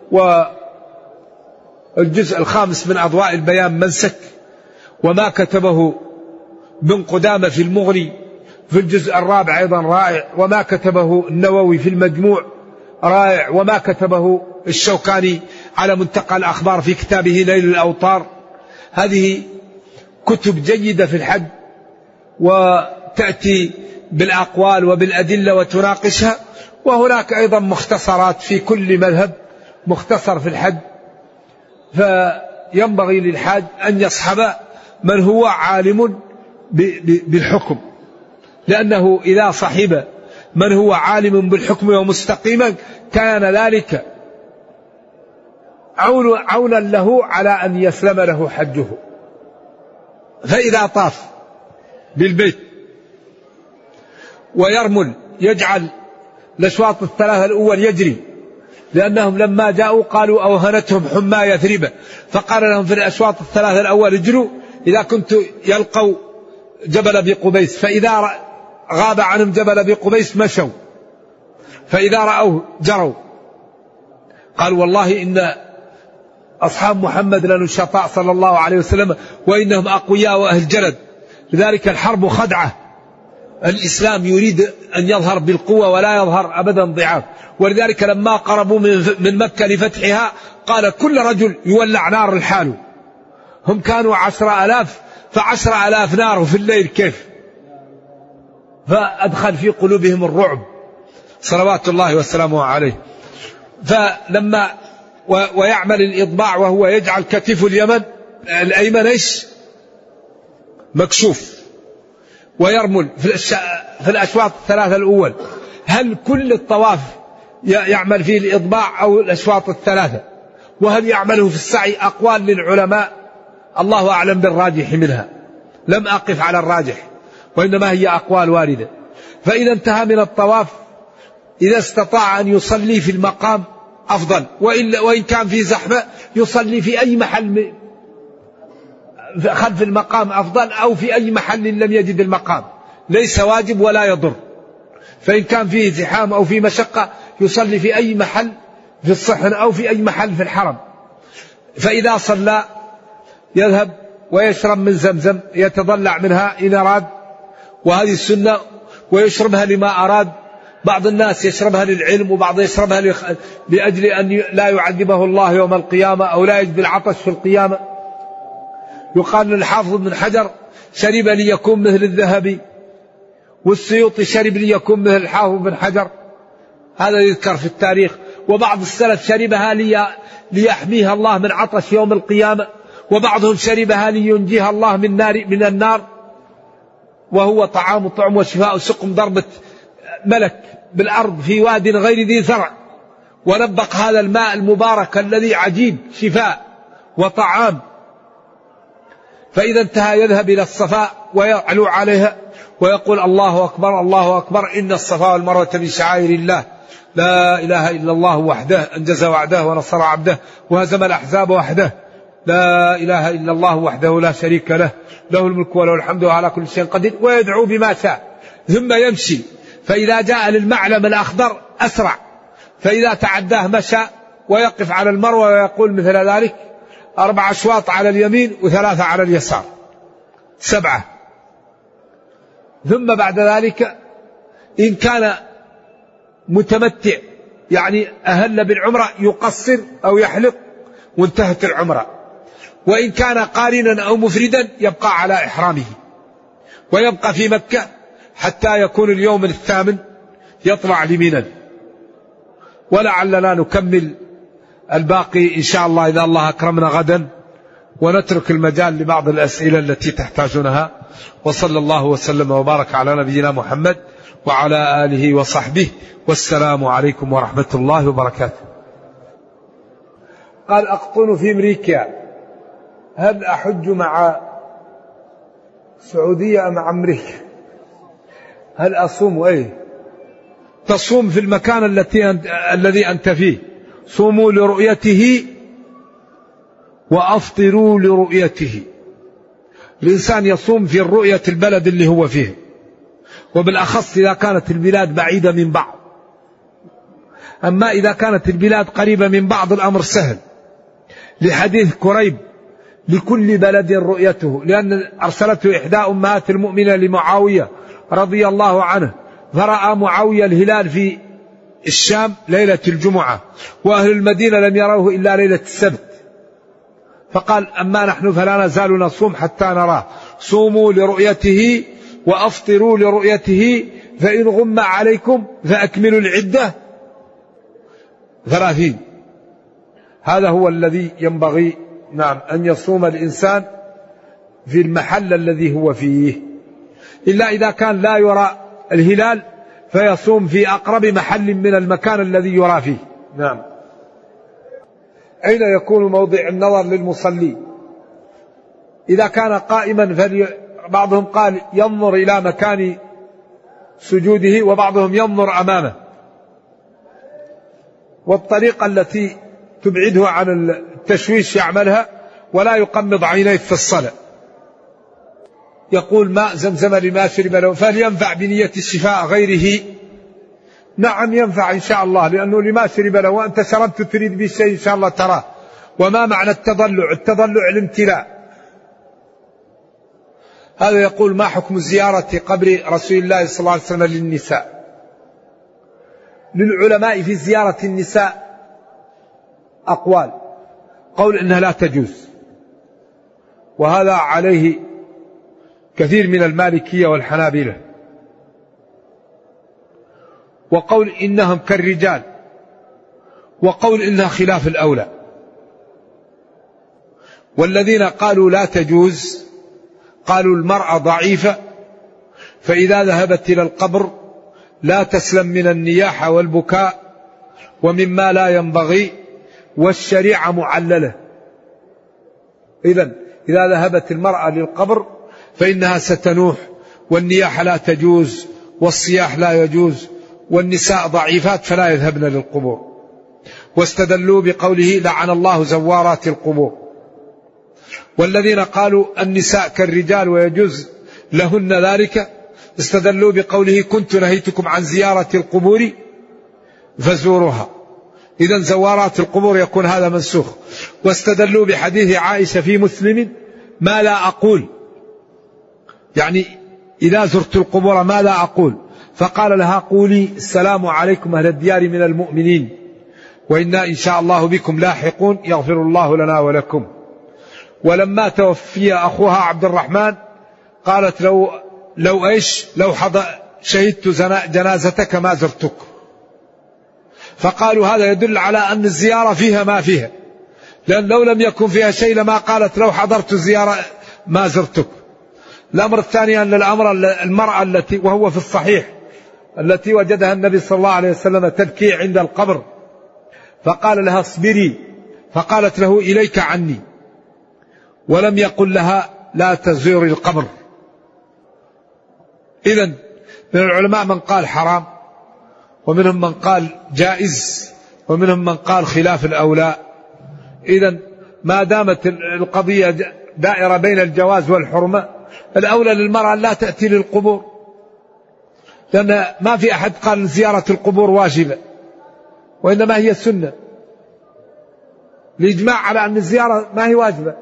والجزء 5 من أضواء البيان منسك، وما كتبه بن قدامة في المغني في الجزء 4 أيضا رائع، وما كتبه النووي في المجموع رائع، وما كتبه الشوكاني على منتقى الأخبار في كتابه نيل الأوطار. هذه كتب جيدة في الحج، وتأتي بالأقوال وبالأدلة وتناقشها. وهناك أيضا مختصرات في كل مذهب، مختصر في الحج، فينبغي للحاج أن يصحب من هو عالم بالحكم، لأنه إذا صحب من هو عالم بالحكم ومستقيما كان ذلك عونا له على أن يسلم له حجه. فإذا طاف بالبيت ويرمل يجعل الأشواط الثلاثة الأول يجري، لأنهم لما جاءوا قالوا أوهنتهم حمى يثرب، فقال لهم في الأشواط الثلاثة الأول اجروا إذا كنت يلقوا جبل أبي قبيس، فإذا غاب عنهم جبل أبي قبيس مشوا، فإذا رأوه جروا. قال والله إن أصحاب محمد لنشطاء صلى الله عليه وسلم وإنهم أقوياء وأهل جلد، لذلك الحرب خدعة، الإسلام يريد أن يظهر بالقوة ولا يظهر أبدا ضعاف. ولذلك لما قربوا من مكة لفتحها قال كل رجل يولع نار لحاله. هم كانوا 10,000 ف10,000 نار في الليل كيف، فأدخل في قلوبهم الرعب صلوات الله وسلامه عليه. فلما ويعمل الإطباع وهو يجعل كتف الأيمن إيش مكشوف، ويرمل في الأشواط الثلاثة الأول. هل كل الطواف يعمل فيه الإطباع أو الأشواط الثلاثة؟ وهل يعمله في السعي؟ أقوال للعلماء الله أعلم بالراجح منها، لم أقف على الراجح، وإنما هي أقوال واردة. فإذا انتهى من الطواف إذا استطاع أن يصلي في المقام أفضل، وإن كان في زحمة يصلي في أي محل خلف المقام أفضل، أو في أي محل لم يجد المقام، ليس واجب ولا يضر. فإن كان فيه زحام أو في مشقة يصلي في أي محل في الصحن أو في أي محل في الحرم. فإذا صلى يذهب ويشرب من زمزم يتضلع منها إن أراد، وهذه السنة، ويشربها لما أراد. بعض الناس يشربها للعلم، وبعض يشربها لأجل أن لا يعذبه الله يوم القيامة أو لا يجد العطش في القيامة. يقال للحافظ بن حجر شرب ليكون مثل الذهبي، والسيوطي شرب ليكون مثل الحافظ بن حجر، هذا يذكر في التاريخ. وبعض السلف شربها ليحميها الله من عطش يوم القيامة، وبعضهم شربها لينجيها الله من النار، وهو طعام طعم وشفاء سقم، ضربة ملك بالأرض في واد غير ذي ثرع، ونبق هذا الماء المبارك الذي عجيب شفاء وطعام. فإذا انتهى يذهب إلى الصفا ويعلو عليها ويقول الله أكبر الله أكبر، إن الصفا والمروة من شعائر الله، لا إله إلا الله وحده أنجز وعده ونصر عبده وهزم الأحزاب وحده، لا إله إلا الله وحده لا شريك له، له الملك وله الحمد وعلى كل شيء قدير، ويدعو بما شاء. ثم يمشي، فإذا جاء للمعلم الأخضر أسرع، فإذا تعداه مشى ويقف على المروة ويقول مثل ذلك 4 أشواط على اليمين و3 على اليسار، 7. ثم بعد ذلك إن كان متمتع يعني أهل بالعمرة يقصر أو يحلق وانتهت العمرة، وإن كان قارنا أو مفردا يبقى على إحرامه ويبقى في مكة حتى يكون اليوم 8 يطلع لمنى. ولعلنا نكمل الباقي إن شاء الله إذا الله أكرمنا غدا، ونترك المجال لبعض الأسئلة التي تحتاجونها. وصلى الله وسلم وبارك على نبينا محمد وعلى آله وصحبه، والسلام عليكم ورحمة الله وبركاته. قال أقطن في أمريكا، هل أحج مع السعودية أم مع أمريكا؟ هل أصوم؟ أي تصوم في المكان الذي أنت فيه، صوموا لرؤيته وأفطروا لرؤيته. الإنسان يصوم في الرؤية البلد اللي هو فيه، وبالأخص إذا كانت البلاد بعيدة من بعض. أما إذا كانت البلاد قريبة من بعض الأمر سهل، لحديث كريب لكل بلد رؤيته، لأن أرسلته إحدى أمهات المؤمنة لمعاوية رضي الله عنه، فرأى معاوية الهلال في الشام ليلة الجمعة، وأهل المدينة لم يروه إلا ليلة السبت، فقال أما نحن فلا نزال نصوم حتى نراه، صوموا لرؤيته وأفطروا لرؤيته فإن غم عليكم فأكملوا العدة 30. هذا هو الذي ينبغي أن يصوم الإنسان في المحل الذي هو فيه، إلا إذا كان لا يرى الهلال فيصوم في أقرب محل من المكان الذي يرى فيه. أين يكون موضع النظر للمصلي؟ إذا كان قائما بعضهم قال ينظر إلى مكان سجوده، وبعضهم ينظر أمامه، والطريقة التي تبعده عن التشويش يعملها، ولا يقمض عينيه في الصلاة. يقول ماء زمزم لما شرب له فلينفع بنية الشفاء غيره. نعم ينفع إن شاء الله، لأنه لما شرب له، وأنت شربت تريد به شيء إن شاء الله تراه. وما معنى التضلع؟ التضلع الامتلاء. هذا يقول ما حكم زيارة قبر رسول الله صلى الله عليه وسلم للنساء؟ للعلماء في زيارة النساء أقوال. قول إنها لا تجوز، وهذا عليه كثير من المالكية والحنابلة، وقول إنهم كالرجال، وقول إنها خلاف الأولى. والذين قالوا لا تجوز قالوا المرأة ضعيفة، فإذا ذهبت إلى القبر لا تسلم من النياحة والبكاء ومما لا ينبغي، والشريعة معللة. إذن إذا ذهبت المرأة للقبر فإنها ستنوح، والنياحة لا تجوز، والصياح لا يجوز، والنساء ضعيفات فلا يذهبن للقبور. واستدلوا بقوله لعن الله زوارات القبور. والذين قالوا النساء كالرجال ويجوز لهن ذلك استدلوا بقوله كنت نهيتكم عن زيارة القبور فزوروها. إذن زوارات القبور يكون هذا منسوخ. واستدلوا بحديث عائشة في مسلم ما لا أقول، يعني إذا زرت القبور ما لا أقول، فقال لها قولي السلام عليكم أهل الديار من المؤمنين وإنا إن شاء الله بكم لاحقون يغفر الله لنا ولكم. ولما توفي أخوها عبد الرحمن قالت لو شهدت جنازتك ما زرتك. فقالوا هذا يدل على أن الزيارة فيها ما فيها، لأن لو لم يكن فيها شيء لما قالت لو حضرت الزيارة ما زرتك. الأمر الثاني أن المرأة التي وهو في الصحيح التي وجدها النبي صلى الله عليه وسلم تبكي عند القبر فقال لها اصبري، فقالت له إليك عني، ولم يقل لها لا تزور القبر. إذن من العلماء من قال حرام، ومنهم من قال جائز، ومنهم من قال خلاف الأولى. إذن ما دامت القضية دائرة بين الجواز والحرمة، الأولى للمرأة لا تأتي للقبور، لأن ما في أحد قال زيارة القبور واجبة، وإنما هي سنة، الإجماع على أن الزيارة ما هي واجبة.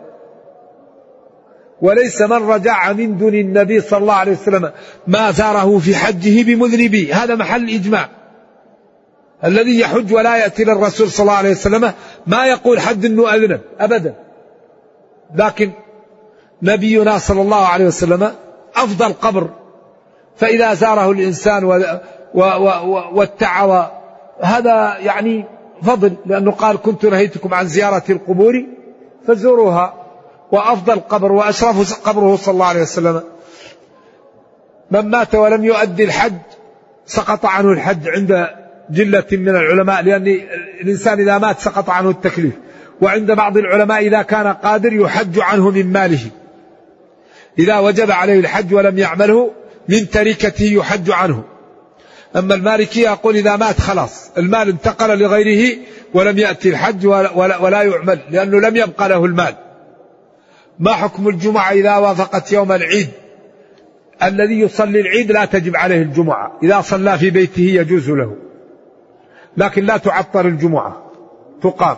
وليس من رجع من دون النبي صلى الله عليه وسلم ما زاره في حجه بمذنبي، هذا محل إجماع. الذي يحج ولا يأتي للرسول صلى الله عليه وسلم ما يقول حد أنه أذنب أبدا، لكن نبينا صلى الله عليه وسلم أفضل قبر، فإذا زاره الإنسان واتعظ هذا يعني فضل، لأنه قال كنت نهيتكم عن زيارة القبور فزوروها، وأفضل قبر وأشرف قبره صلى الله عليه وسلم. من مات ولم يؤدي الحج سقط عنه الحج عند جلة من العلماء، لأن الإنسان إذا مات سقط عنه التكليف. وعند بعض العلماء إذا كان قادر يحج عنه من ماله، إذا وجب عليه الحج ولم يعمله من تركته يحج عنه. أما المالكية يقول إذا مات خلاص المال انتقل لغيره ولم يأتي الحج ولا يعمل، لأنه لم يبقى له المال. ما حكم الجمعة إذا وافقت يوم العيد؟ الذي يصلي العيد لا تجب عليه الجمعة، إذا صلى في بيته يجوز له، لكن لا تعطل الجمعة تقام.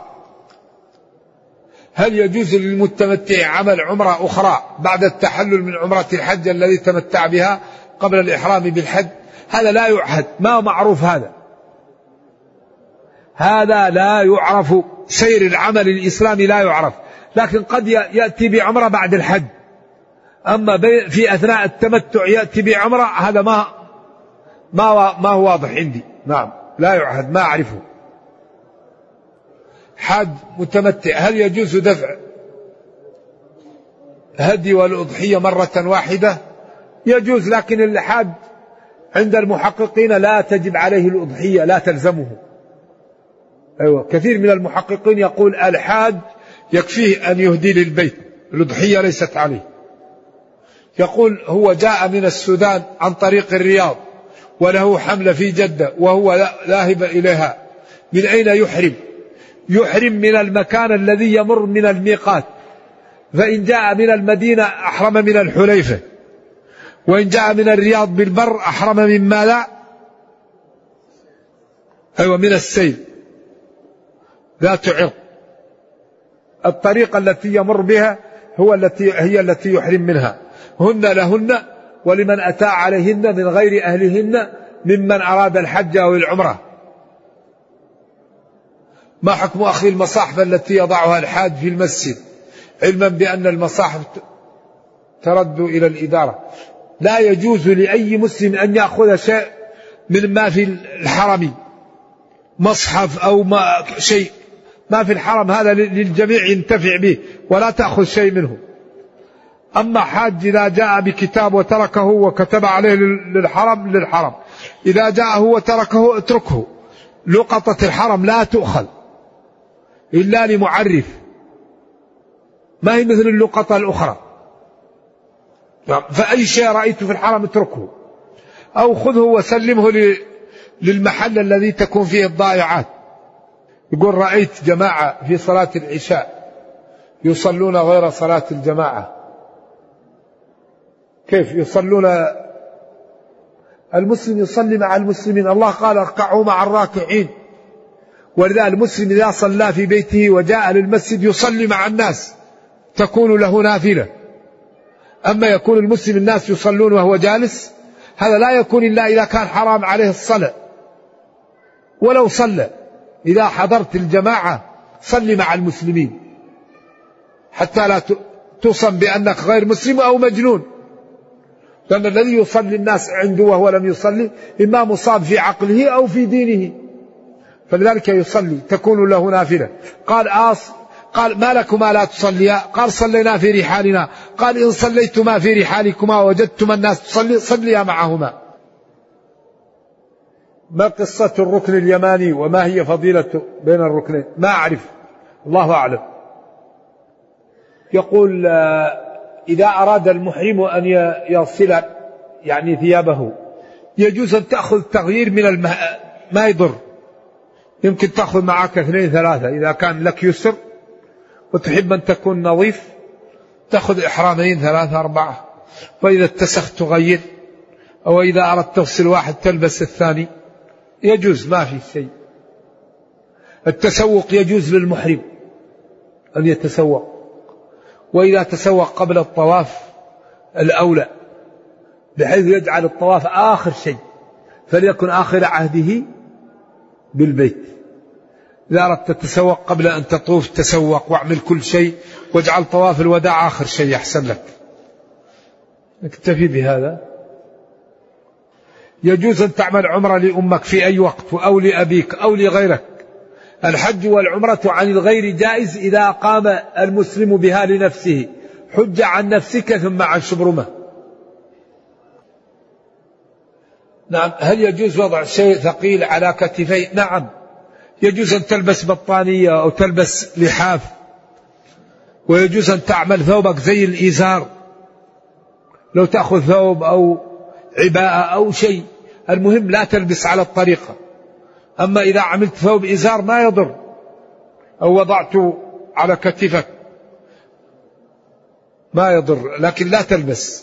هل يجوز للمتمتع عمل عمرة أخرى بعد التحلل من عمرة الحج الذي تمتع بها قبل الإحرام بالحج؟ هذا لا يعهد، ما معروف هذا لا يعرف، سير العمل الإسلامي لا يعرف، لكن قد يأتي بعمرة بعد الحج أما في أثناء التمتع يأتي بعمرة هذا ما هو واضح عندي. نعم لا يعهد، ما أعرفه. حاج متمتع هل يجوز دفع هدي والأضحية مرة واحدة؟ يجوز، لكن الحاج عند المحققين لا تجب عليه الأضحية، لا تلزمه. أيوة، كثير من المحققين يقول الحاج يكفيه أن يهدي للبيت، الأضحية ليست عليه. يقول هو جاء من السودان عن طريق الرياض وله حملة في جدة وهو ذاهب إليها، من أين يحرم؟ يحرم من المكان الذي يمر من الميقات، فإن جاء من المدينة أحرم من الحليفة، وإن جاء من الرياض بالبر أحرم من ماذا؟ أيوة من السيل ذات عرق. الطريقة التي يمر بها هي التي يحرم منها. هن لهن ولمن أتى عليهن من غير أهلهن ممن أراد الحج أو العمرة. ما حكم أخذ المصاحف التي يضعها الحاج في المسجد، علما بأن المصاحف ترد إلى الإدارة؟ لا يجوز لأي مسلم أن يأخذ شيء مما في الحرم، مصحف أو شيء ما في الحرم، هذا للجميع ينتفع به، ولا تأخذ شيء منه. أما حاج إذا جاء بكتاب وتركه وكتب عليه للحرم، إذا جاءه وتركه اتركه. لقطة الحرم لا تؤخذ إلا لمعرف، ما هي مثل اللقطة الأخرى. فأي شيء رأيته في الحرم اتركه، أو خذه وسلمه للمحل الذي تكون فيه الضائعات. يقول رأيت جماعة في صلاة العشاء يصلون غير صلاة الجماعة. كيف يصلون؟ المسلم يصلي مع المسلمين، الله قال اركعوا مع الراكعين. ولذا المسلم إذا صلى في بيته وجاء للمسجد يصلي مع الناس تكون له نافلة. أما يكون المسلم الناس يصلون وهو جالس، هذا لا يكون إلا إذا كان حرام عليه الصلاة. ولو صلى، إذا حضرت الجماعة صلي مع المسلمين حتى لا تصم بأنك غير مسلم أو مجنون، لأن الذي يصلي الناس عنده وهو لم يصلي إما مصاب في عقله أو في دينه، فلذلك يصلي تكون له نافلة. قال ما لكما لا تصليا؟ قال صلينا في رحالنا. قال إن صليتما في رحالكما وجدتما الناس تصلي صليا معهما. ما قصة الركن اليماني وما هي فضيلة بين الركنين؟ ما أعرف، الله أعلم. يقول إذا أراد المحرم أن يغسل يعني ثيابه يجوز أن تأخذ تغيير من ما يضر، يمكن تأخذ معك 2 3 إذا كان لك يسر وتحب أن تكون نظيف، تأخذ إحرامين 3 4، وإذا اتسخت تغير، أو إذا أردت تغسل واحد تلبس الثاني، يجوز ما في شيء. التسوق يجوز للمحرم أن يتسوق، وإذا تسوق قبل الطواف الأولى، بحيث يجعل الطواف آخر شيء، فليكن آخر عهده بالبيت. إذا أردت تتسوق قبل أن تطوف تسوق واعمل كل شيء، واجعل طواف الوداع آخر شيء يحسن لك. نكتفي بهذا. يجوز أن تعمل عمرة لأمك في أي وقت أو لأبيك أو لغيرك. الحج والعمرة عن الغير جائز إذا قام المسلم بها لنفسه، حج عن نفسك ثم عن شبرمة. نعم. هل يجوز وضع شيء ثقيل على كتفي؟ نعم، يجوز أن تلبس بطانية أو تلبس لحاف، ويجوز أن تعمل ثوبك زي الإزار، لو تأخذ ثوب أو عباءة أو شيء، المهم لا تلبس على الطريقة. أما إذا عملت ثوب إزار ما يضر، أو وضعته على كتفك ما يضر، لكن لا تلبس.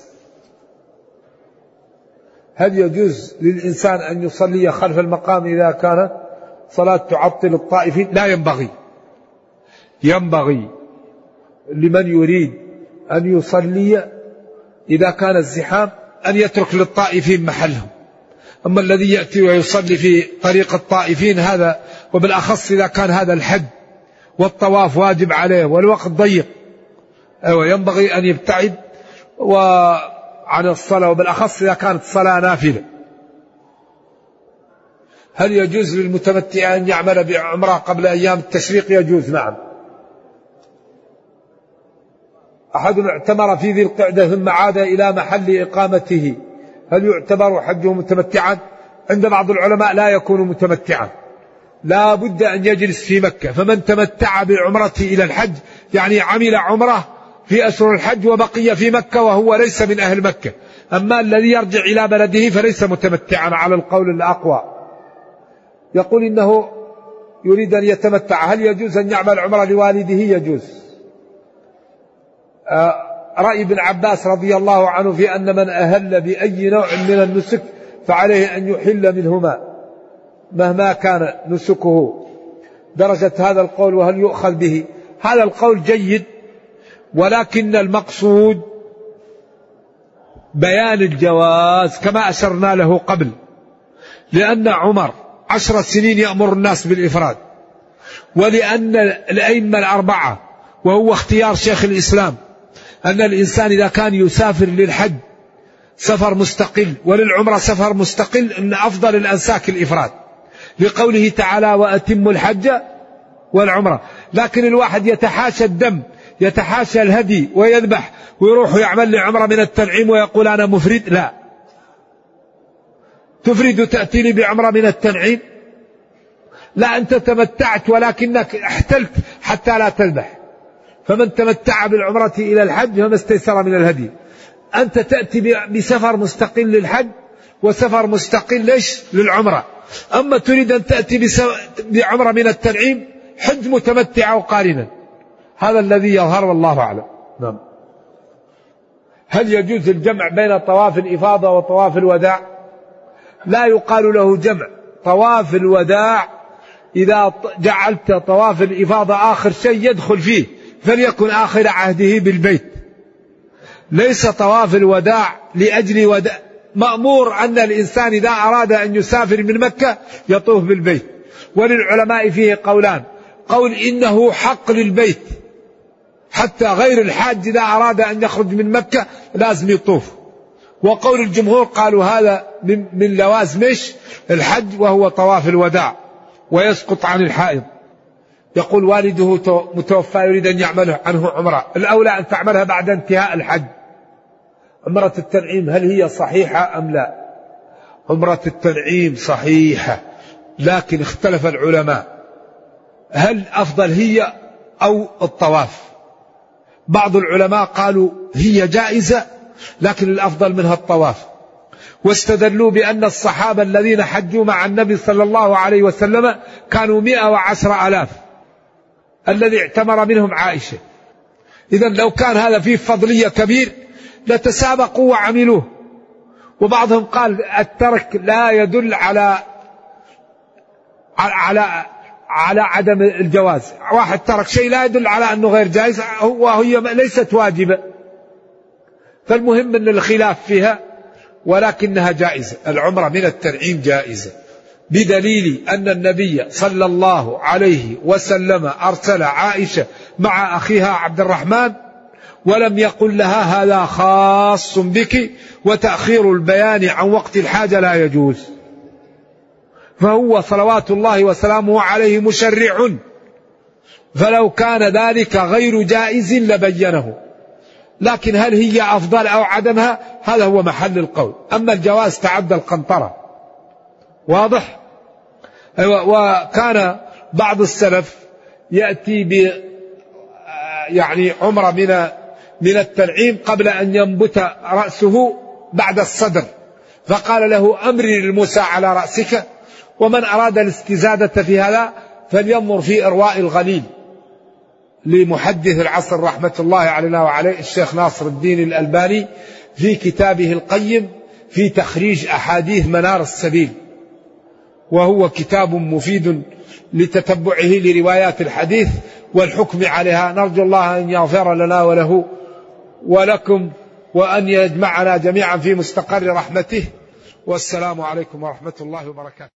هل يجوز للإنسان أن يصلي خلف المقام إذا كانت صلاة تعطل الطائفين؟ لا ينبغي. ينبغي لمن يريد أن يصلي إذا كان الزحام أن يترك للطائفين محلهم. أما الذي يأتي ويصلي في طريق الطائفين هذا، وبالأخص إذا كان هذا الحج والطواف واجب عليه والوقت ضيق، ينبغي أن يبتعد وعن الصلاة، وبالأخص إذا كانت صلاة نافلة. هل يجوز للمتمتع أن يعمل بعمرة قبل أيام التشريق؟ يجوز، نعم. أحد اعتمر في ذي القعدة ثم عاد إلى محل إقامته، هل يعتبر حجه متمتعا؟ عند بعض العلماء لا يكون متمتعا، لا بد أن يجلس في مكة. فمن تمتع بعمرته إلى الحج يعني عمل عمره في أشهر الحج وبقي في مكة وهو ليس من أهل مكة. أما الذي يرجع إلى بلده فليس متمتعا على القول الأقوى. يقول إنه يريد أن يتمتع، هل يجوز أن يعمل عمره لوالده؟ يجوز. رأي ابن عباس رضي الله عنه في أن من أهل بأي نوع من النسك فعليه أن يحل منهما مهما كان نسكه. درجة هذا القول وهل يؤخذ به؟ هذا القول جيد، ولكن المقصود بيان الجواز كما أشرنا له قبل، لأن عمر 10 سنين يأمر الناس بالإفراد، ولأن الأئمة الأربعة وهو اختيار شيخ الإسلام أن الإنسان إذا كان يسافر للحج سفر مستقل وللعمرة سفر مستقل أن أفضل الأنساك الإفراد، لقوله تعالى وأتم الحج والعمرة. لكن الواحد يتحاشى الدم، يتحاشى الهدي ويذبح ويروح يعمل لعمرة من التنعيم ويقول أنا مفرد، لا. تفرد تأتيني بعمرة من التنعيم؟ لا، أنت تمتعت ولكنك احتلت حتى لا تذبح. فمن تمتع بالعمرة إلى الحج فما استيسر من الهدي. أنت تأتي بسفر مستقل للحج وسفر مستقل ليش للعمرة. أما تريد أن تأتي بعمرة من التنعيم حج متمتع وقارنا، هذا الذي يظهر والله أعلم. نعم. هل يجوز الجمع بين طواف الإفاضة وطواف الوداع؟ لا يقال له جمع. طواف الوداع إذا جعلت طواف الإفاضة آخر شيء يدخل فيه فليكن آخر عهده بالبيت. ليس طواف الوداع لأجل وداع، مأمور أن الإنسان إذا أراد أن يسافر من مكة يطوف بالبيت. وللعلماء فيه قولان، قول إنه حق للبيت حتى غير الحاج إذا أراد أن يخرج من مكة لازم يطوف، وقول الجمهور قالوا هذا من لوازم الحج وهو طواف الوداع ويسقط عن الحائض. يقول والده متوفى يريد أن يعمل عنه عمرة، الأولى أن تعملها بعد انتهاء الحج. عمرة التنعيم هل هي صحيحة أم لا؟ عمرة التنعيم صحيحة، لكن اختلف العلماء هل أفضل هي أو الطواف. بعض العلماء قالوا هي جائزة لكن الأفضل منها الطواف، واستدلوا بأن الصحابة الذين حجوا مع النبي صلى الله عليه وسلم كانوا 110,000 الذي اعتمر منهم عائشة. إذن لو كان هذا فيه فضلية كبير لتسابقوا وعملوه. وبعضهم قال الترك لا يدل على عدم الجواز. واحد ترك شيء لا يدل على أنه غير جائز وهي ليست واجبة. فالمهم أن الخلاف فيها ولكنها جائزة. العمرة من التنعيم جائزة بدليل أن النبي صلى الله عليه وسلم أرسل عائشة مع أخيها عبد الرحمن ولم يقل لها هذا خاص بك، وتأخير البيان عن وقت الحاجة لا يجوز. فهو صلوات الله وسلامه عليه مشرع، فلو كان ذلك غير جائز لبينه. لكن هل هي أفضل أو عدمها هذا هو محل القول. أما الجواز تعدى القنطرة، واضح. وكان بعض السلف يأتي يعني عمرة من التنعيم قبل أن ينبت رأسه بعد الصدر، فقال له أمري للموسى على رأسك. ومن أراد الاستزادة في هذا فلينظر في إرواء الغليل لمحدث العصر رحمة الله علينا وعليه الشيخ ناصر الدين الألباني في كتابه القيم في تخريج أحاديث منار السبيل، وهو كتاب مفيد لتتبعه لروايات الحديث والحكم عليها. نرجو الله أن يغفر لنا وله ولكم وأن يجمعنا جميعا في مستقر رحمته. والسلام عليكم ورحمة الله وبركاته.